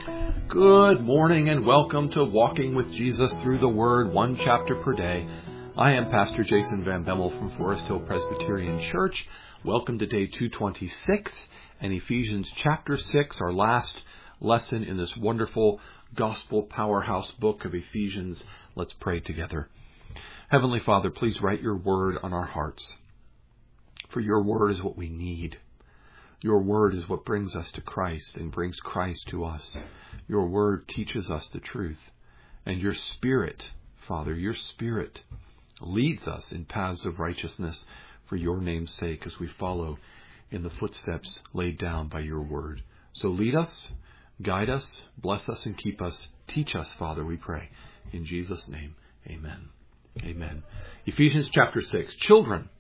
Good morning and welcome to Walking with Jesus Through the Word, one chapter per day. I am Pastor Jason Van Bemmel from Forest Hill Presbyterian Church. Welcome to day 226 and Ephesians chapter 6, our last lesson in this wonderful gospel powerhouse book of Ephesians. Let's pray together. Heavenly Father, please write your word on our hearts. For your word is what we need. Your word is what brings us to Christ and brings Christ to us. Your word teaches us the truth. And your Spirit, Father, your Spirit leads us in paths of righteousness for your name's sake as we follow in the footsteps laid down by your word. So lead us, guide us, bless us, and keep us. Teach us, Father, we pray. In Jesus' name, amen. Amen. Ephesians chapter 6. Children,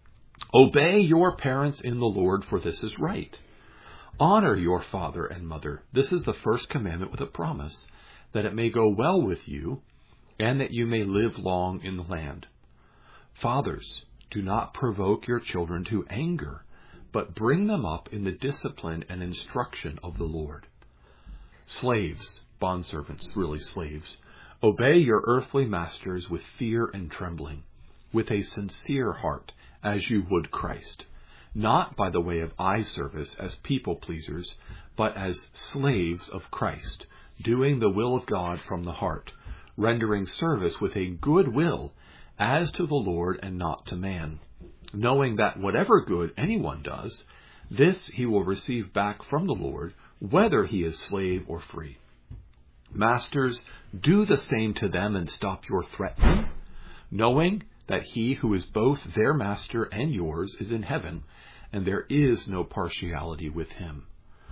obey your parents in the Lord, for this is right. Honor your father and mother. This is the first commandment with a promise, that it may go well with you, and that you may live long in the land. Fathers, do not provoke your children to anger, but bring them up in the discipline and instruction of the Lord. Slaves, bondservants, really slaves, obey your earthly masters with fear and trembling, with a sincere heart, as you would Christ, not by the way of eye service as people pleasers, but as slaves of Christ, doing the will of God from the heart, rendering service with a good will as to the Lord and not to man, knowing that whatever good anyone does, this he will receive back from the Lord, whether he is slave or free. Masters, do the same to them and stop your threatening, knowing that he who is both their master and yours is in heaven, and there is no partiality with him.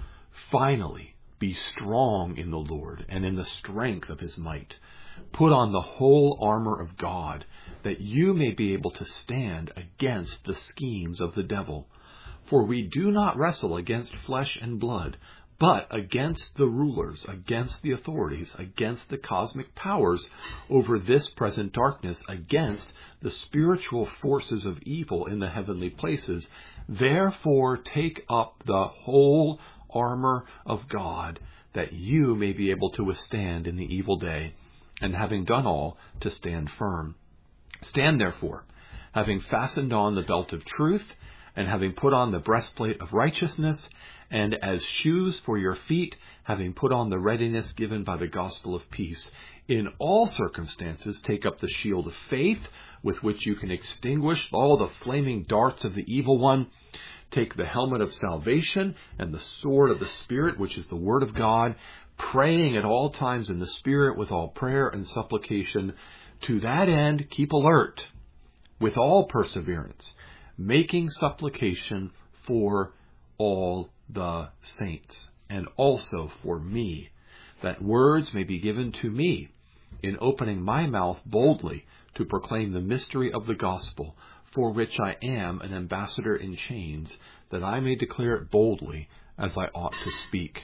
Finally, be strong in the Lord and in the strength of his might. Put on the whole armor of God, that you may be able to stand against the schemes of the devil. For we do not wrestle against flesh and blood, but against the rulers, against the authorities, against the cosmic powers over this present darkness, against the spiritual forces of evil in the heavenly places. Therefore, take up the whole armor of God, that you may be able to withstand in the evil day, and having done all, to stand firm. Stand therefore, having fastened on the belt of truth, and having put on the breastplate of righteousness, and as shoes for your feet, having put on the readiness given by the gospel of peace. In all circumstances, take up the shield of faith, with which you can extinguish all the flaming darts of the evil one. Take the helmet of salvation and the sword of the Spirit, which is the word of God, praying at all times in the Spirit with all prayer and supplication. To that end, keep alert with all perseverance, making supplication for all the saints, and also for me, that words may be given to me in opening my mouth boldly to proclaim the mystery of the gospel, for which I am an ambassador in chains, that I may declare it boldly as I ought to speak.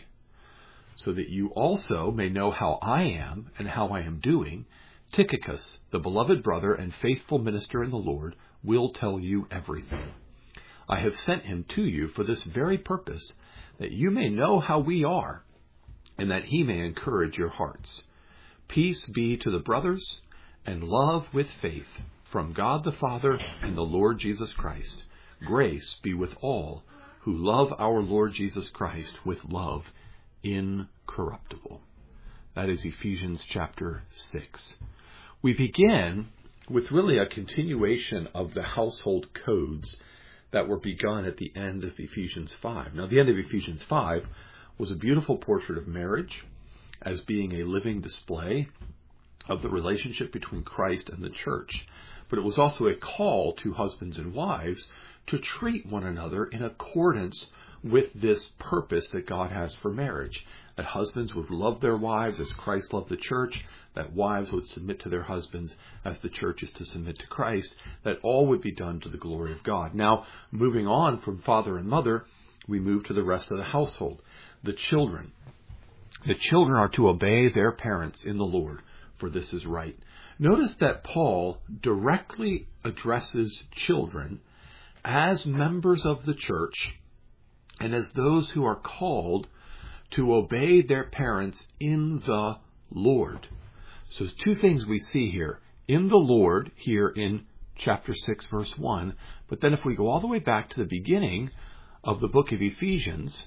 So that you also may know how I am and how I am doing, Tychicus, the beloved brother and faithful minister in the Lord, will tell you everything. I have sent him to you for this very purpose, that you may know how we are, and that he may encourage your hearts. Peace be to the brothers, and love with faith, from God the Father and the Lord Jesus Christ. Grace be with all who love our Lord Jesus Christ with love incorruptible. That is Ephesians chapter 6. We begin with really a continuation of the household codes that were begun at the end of Ephesians 5. Now, the end of Ephesians 5 was a beautiful portrait of marriage as being a living display of the relationship between Christ and the church. But it was also a call to husbands and wives to treat one another in accordance with this purpose that God has for marriage. That husbands would love their wives as Christ loved the church, that wives would submit to their husbands as the church is to submit to Christ, that all would be done to the glory of God. Now, moving on from father and mother, we move to the rest of the household. The children. The children are to obey their parents in the Lord, for this is right. Notice that Paul directly addresses children as members of the church and as those who are called to obey their parents in the Lord. So there's two things we see here. In the Lord, here in chapter 6, verse 1. But then if we go all the way back to the beginning of the book of Ephesians,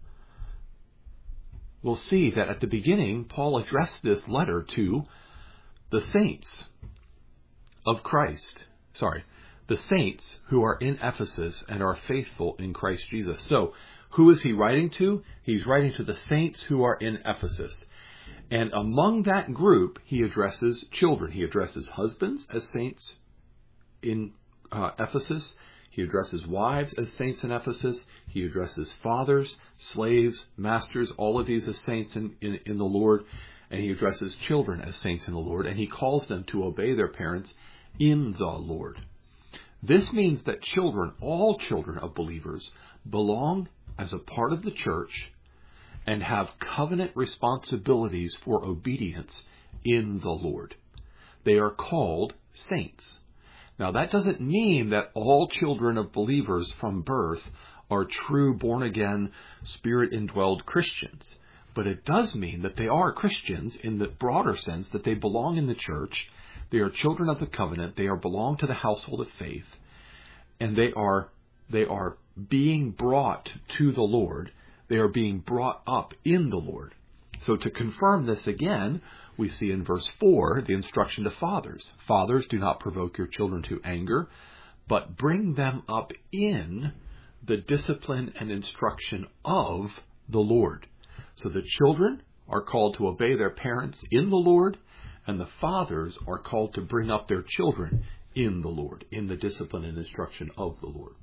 we'll see that at the beginning, Paul addressed this letter to the saints of Christ. The saints who are in Ephesus and are faithful in Christ Jesus. So, who is he writing to? He's writing to the saints who are in Ephesus. And among that group, he addresses children. He addresses husbands as saints in Ephesus. He addresses wives as saints in Ephesus. He addresses fathers, slaves, masters, all of these as saints in the Lord. And he addresses children as saints in the Lord. And he calls them to obey their parents in the Lord. This means that children, all children of believers, belong as a part of the church and have covenant responsibilities for obedience in the Lord. They are called saints. Now, that doesn't mean that all children of believers from birth are true, born-again, Spirit-indwelled Christians. But it does mean that they are Christians in the broader sense that they belong in the church. They are children of the covenant. They belong to the household of faith. And they are being brought to the Lord. They are being brought up in the Lord. So to confirm this again, we see in verse 4 the instruction to fathers. Fathers, do not provoke your children to anger, but bring them up in the discipline and instruction of the Lord. So the children are called to obey their parents in the Lord, and the fathers are called to bring up their children in the Lord, in the discipline and instruction of the Lord.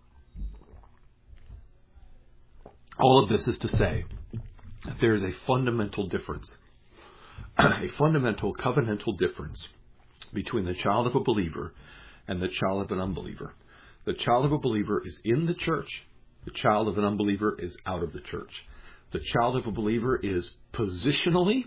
All of this is to say that there is a fundamental difference, a fundamental covenantal difference between the child of a believer and the child of an unbeliever. The child of a believer is in the church. The child of an unbeliever is out of the church. The child of a believer is positionally,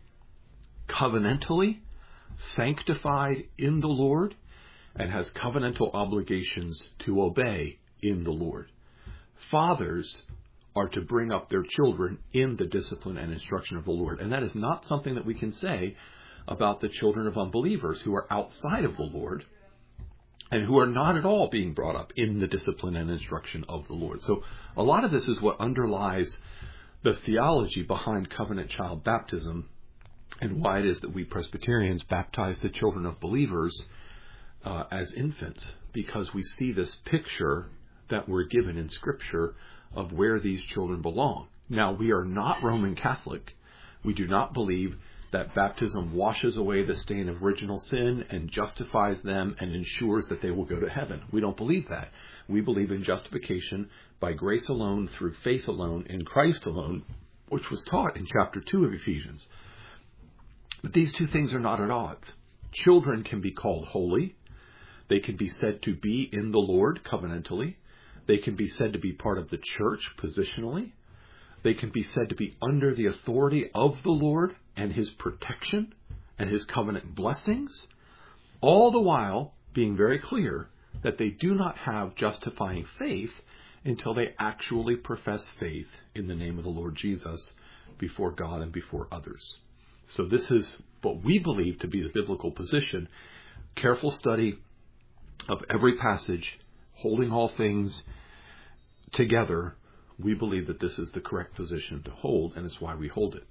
covenantally sanctified in the Lord and has covenantal obligations to obey in the Lord. Fathers are to bring up their children in the discipline and instruction of the Lord. And that is not something that we can say about the children of unbelievers who are outside of the Lord and who are not at all being brought up in the discipline and instruction of the Lord. So a lot of this is what underlies the theology behind covenant child baptism and why it is that we Presbyterians baptize the children of believers as infants, because we see this picture that we're given in Scripture of where these children belong. Now, we are not Roman Catholic. We do not believe that baptism washes away the stain of original sin and justifies them and ensures that they will go to heaven. We don't believe that. We believe in justification by grace alone, through faith alone, in Christ alone, which was taught in chapter 2 of Ephesians. But these two things are not at odds. Children can be called holy. They can be said to be in the Lord covenantally. They can be said to be part of the church positionally. They can be said to be under the authority of the Lord and His protection and His covenant blessings, all the while being very clear that they do not have justifying faith until they actually profess faith in the name of the Lord Jesus before God and before others. So this is what we believe to be the biblical position. Careful study of every passage, holding all things together, we believe that this is the correct position to hold, and it's why we hold it.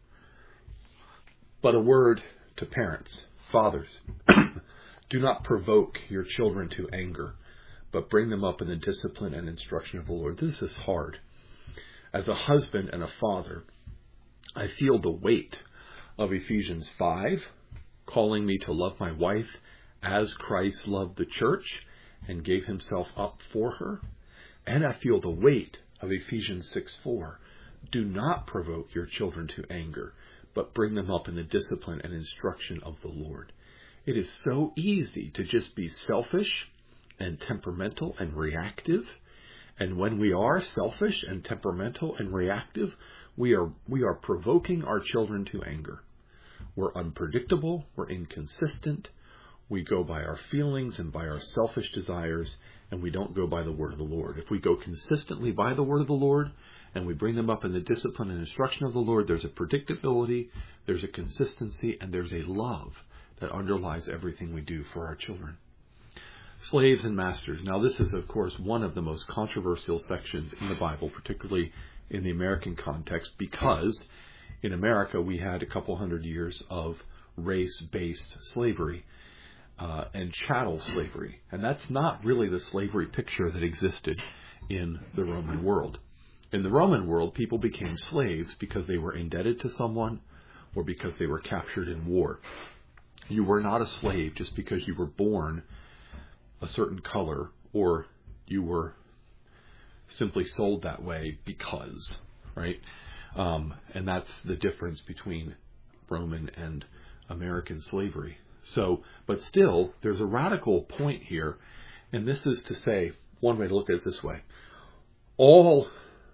But a word to parents, fathers, do not provoke your children to anger, but bring them up in the discipline and instruction of the Lord. This is hard. As a husband and a father, I feel the weight of Ephesians 5, calling me to love my wife as Christ loved the church and gave himself up for her. And I feel the weight of Ephesians 6:4. Do not provoke your children to anger, but bring them up in the discipline and instruction of the Lord. It is so easy to just be selfish and temperamental and reactive. And when we are selfish and temperamental and reactive, we are provoking our children to anger. We're unpredictable. We're inconsistent. We go by our feelings and by our selfish desires, and we don't go by the word of the Lord. If we go consistently by the word of the Lord, and we bring them up in the discipline and instruction of the Lord, there's a predictability, there's a consistency, and there's a love that underlies everything we do for our children. Slaves and masters. Now, this is, of course, one of the most controversial sections in the Bible, particularly in the American context, because in America we had a couple hundred years of race-based slavery and chattel slavery. And that's not really the slavery picture that existed in the Roman world. In the Roman world, people became slaves because they were indebted to someone or because they were captured in war. You were not a slave just because you were born a certain color or you were simply sold that way because, right? And that's the difference between Roman and American slavery. So, but still, there's a radical point here, and this is to say, one way to look at it this way. All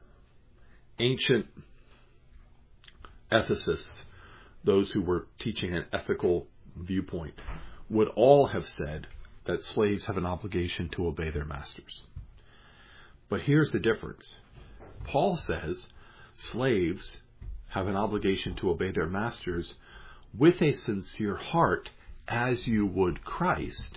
ancient ethicists, those who were teaching an ethical viewpoint, would all have said that slaves have an obligation to obey their masters. But here's the difference. Paul says slaves have an obligation to obey their masters with a sincere heart, as you would Christ,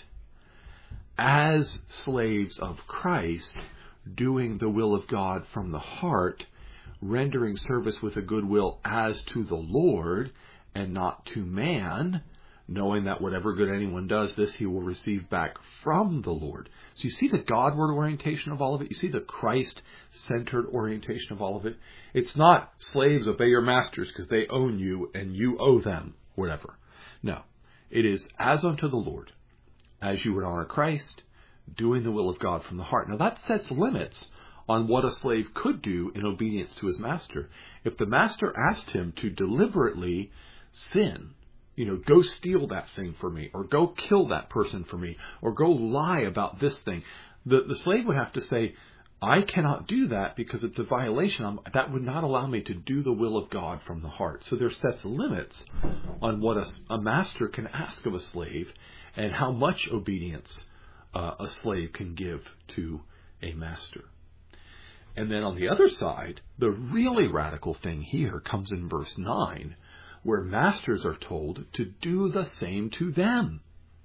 as slaves of Christ, doing the will of God from the heart, rendering service with a good will as to the Lord and not to man, knowing that whatever good anyone does, this he will receive back from the Lord. So you see the Godward orientation of all of it. You see the Christ-centered orientation of all of it. It's not slaves obey your masters because they own you and you owe them, whatever. No, it is as unto the Lord, as you would honor Christ, doing the will of God from the heart. Now that sets limits on what a slave could do in obedience to his master. If the master asked him to deliberately sin, go steal that thing for me, or go kill that person for me, or go lie about this thing, the slave would have to say, I cannot do that because it's a violation. That would not allow me to do the will of God from the heart. So there sets limits on what a master can ask of a slave and how much obedience a slave can give to a master. And then on the other side, the really radical thing here comes in verse 9, where masters are told to do the same to them.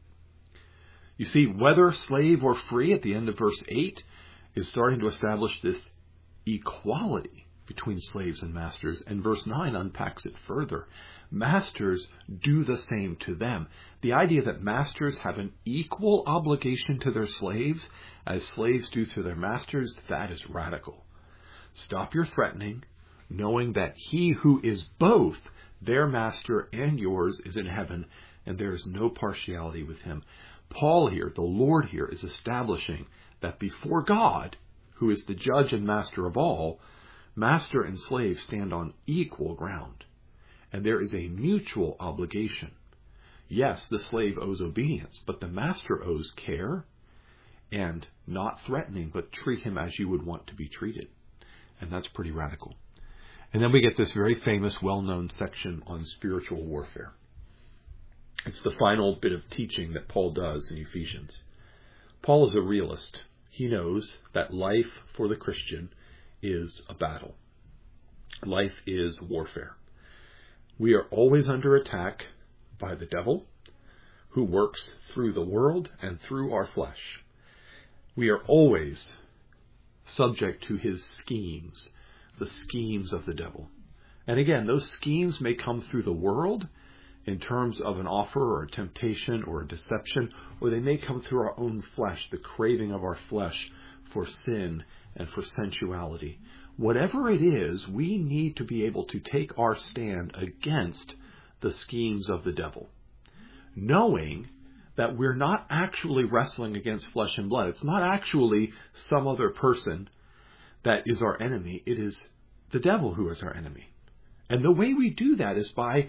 You see, whether slave or free at the end of verse 8 is starting to establish this equality between slaves and masters, and verse 9 unpacks it further. Masters do the same to them. The idea that masters have an equal obligation to their slaves as slaves do to their masters, that is radical. Stop your threatening, knowing that he who is both their master and yours is in heaven, and there is no partiality with him. Paul here, the Lord here, is establishing that before God, who is the judge and master of all, master and slave stand on equal ground. And there is a mutual obligation. Yes, the slave owes obedience, but the master owes care and not threatening, but treat him as you would want to be treated. And that's pretty radical. And then we get this very famous, well-known section on spiritual warfare. It's the final bit of teaching that Paul does in Ephesians. Paul is a realist. He knows that life for the Christian is a battle. Life is warfare. We are always under attack by the devil, who works through the world and through our flesh. We are always subject to his schemes, the schemes of the devil. And again, those schemes may come through the world in terms of an offer or a temptation or a deception, or they may come through our own flesh, the craving of our flesh for sin and for sensuality. Whatever it is, we need to be able to take our stand against the schemes of the devil, knowing that we're not actually wrestling against flesh and blood. It's not actually some other person that is our enemy. It is the devil who is our enemy. And the way we do that is by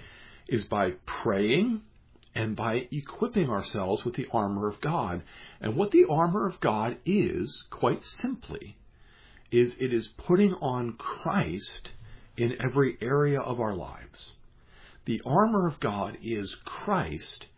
praying and by equipping ourselves with the armor of God. And what the armor of God is, quite simply, is it is putting on Christ in every area of our lives. The armor of God is Christ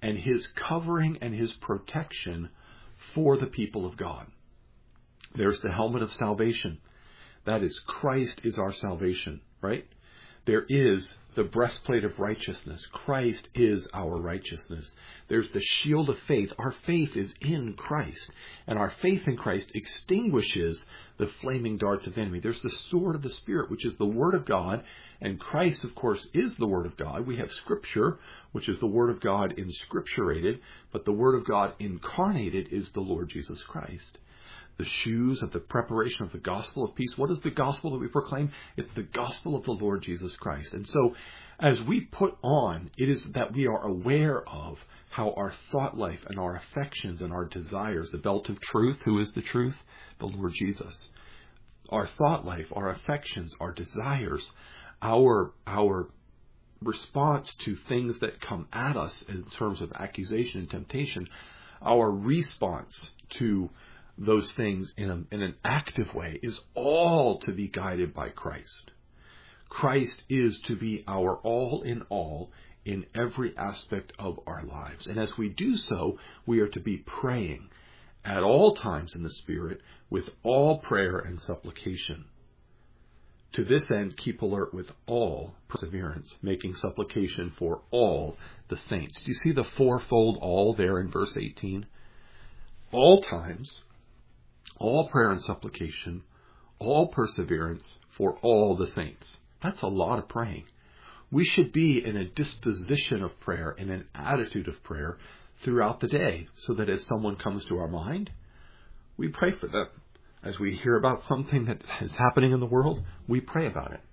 and His covering and His protection for the people of God. There's the helmet of salvation. That is, Christ is our salvation, right? There is the breastplate of righteousness. Christ is our righteousness. There's the shield of faith. Our faith is in Christ. And our faith in Christ extinguishes the flaming darts of the enemy. There's the sword of the Spirit, which is the Word of God. And Christ, of course, is the Word of God. We have Scripture, which is the Word of God inscripturated. But the Word of God incarnated is the Lord Jesus Christ. The shoes of the preparation of the gospel of peace. What is the gospel that we proclaim? It's the gospel of the Lord Jesus Christ. And so, as we put on, it is that we are aware of how our thought life and our affections and our desires, the belt of truth, who is the truth? The Lord Jesus. Our thought life, our affections, our desires, our response to things that come at us in terms of accusation and temptation, our response to those things in an active way is all to be guided by Christ. Christ is to be our all in every aspect of our lives. And as we do so, we are to be praying at all times in the Spirit with all prayer and supplication. To this end, keep alert with all perseverance, making supplication for all the saints. Do you see the fourfold all there in verse 18? All times, all prayer and supplication, all perseverance for all the saints. That's a lot of praying. We should be in a disposition of prayer, in an attitude of prayer throughout the day, so that as someone comes to our mind, we pray for them. As we hear about something that is happening in the world, we pray about it.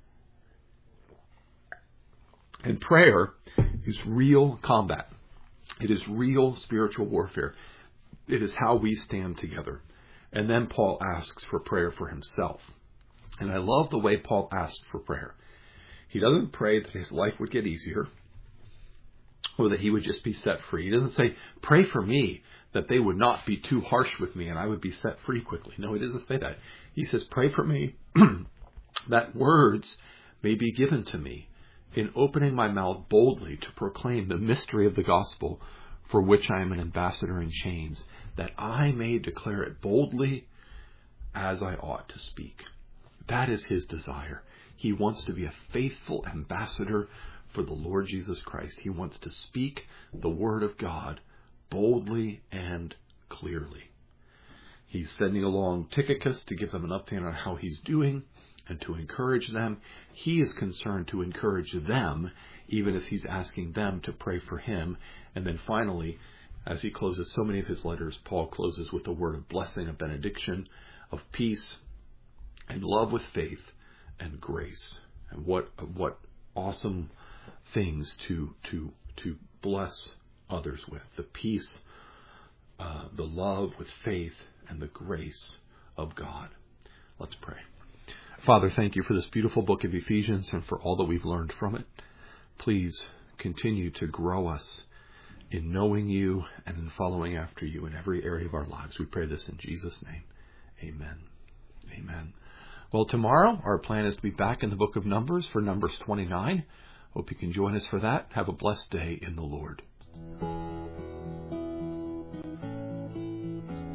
And prayer is real combat. It is real spiritual warfare. It is how we stand together. And then Paul asks for prayer for himself. And I love the way Paul asked for prayer. He doesn't pray that his life would get easier or that he would just be set free. He doesn't say, pray for me that they would not be too harsh with me and I would be set free quickly. No, he doesn't say that. He says, pray for me that words may be given to me in opening my mouth boldly to proclaim the mystery of the gospel, for which I am an ambassador in chains, that I may declare it boldly as I ought to speak. That is his desire. He wants to be a faithful ambassador for the Lord Jesus Christ. He wants to speak the word of God boldly and clearly. He's sending along Tychicus to give them an update on how he's doing and to encourage them. He is concerned to encourage them, even as he's asking them to pray for him. And then finally, as he closes so many of his letters, Paul closes with a word of blessing, of benediction, of peace, and love with faith and grace. And what awesome things to bless others with. The peace, the love with faith, and the grace of God. Let's pray. Father, thank you for this beautiful book of Ephesians and for all that we've learned from it. Please continue to grow us in knowing you and in following after you in every area of our lives. We pray this in Jesus' name. Amen. Amen. Well, tomorrow our plan is to be back in the book of Numbers for Numbers 29. Hope you can join us for that. Have a blessed day in the Lord.